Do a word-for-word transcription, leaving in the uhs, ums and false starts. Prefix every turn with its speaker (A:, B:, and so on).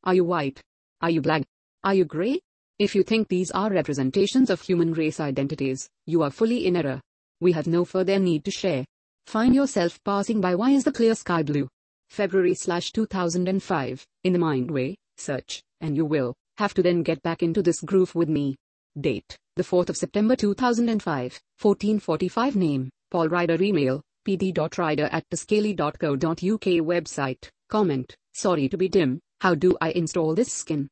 A: Are you white? Are you black? Are you grey? If you think these are representations of human race identities, you are fully in error. We have no further need to share. Find yourself passing by Why is the clear sky blue? February slash two thousand five, in the Mindway, search, and you will have to then get back into this groove with me. Date, the fourth of September two thousand five, fourteen forty-five. Name, Paul Ryder. Email, p d dot ryder at tascali dot co dot u k. Website, comment, sorry to be dim, how do I install this skin?